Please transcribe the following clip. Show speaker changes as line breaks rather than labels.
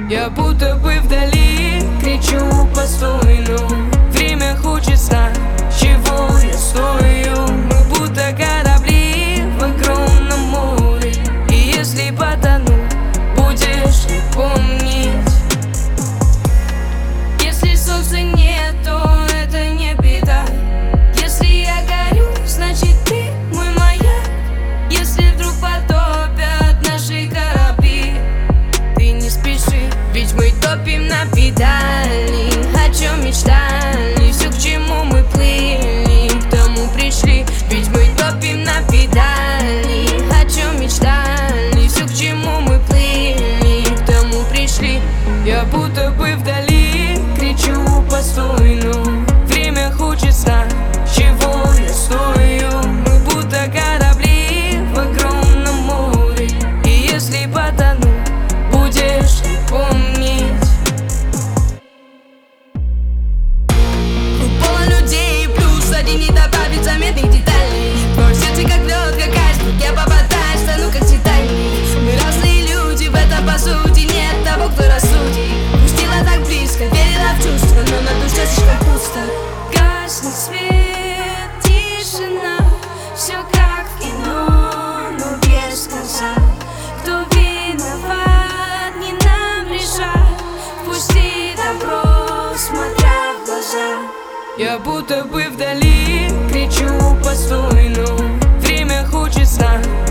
Я будто бы вдали кричу: постой, ну. Время хочет знать, чего я стою. Мы будто корабли в огромном море, и если потону, будешь ли помнить? Если солнца нет, то это не беда. Если я горю, значит ты мой маяк. Если вдруг потопят наши корабли, ты не спеши, ведь мы топим на педали. О чем мечтали, все, к чему мы плыли, к тому пришли. Ведь мы топим на педали. О чем мечтали, все, к чему мы плыли, к тому пришли. Я будто бы вдали кричу: постой, ну. Время хочет знать, чего я стою. Мы будто корабли в огромном море, и если потону, будешь ли помнить?
Полон людей, плюс один не добавит заметных деталей. Твое сердце как лед, как айсберг, я попадаюсь, стану как Титаник. Мы разные люди, в этом по сути нет того, кто рассудит. Пустила так близко, верила в чувства, но на душе слишком пусто.
Гаснет свет, тишина, все как в кино, но без конца. Кто виноват, не нам решать. Пусти добро, смотря в глаза. Я будто бы вдали кричу: постой, ну. Время хочет знать,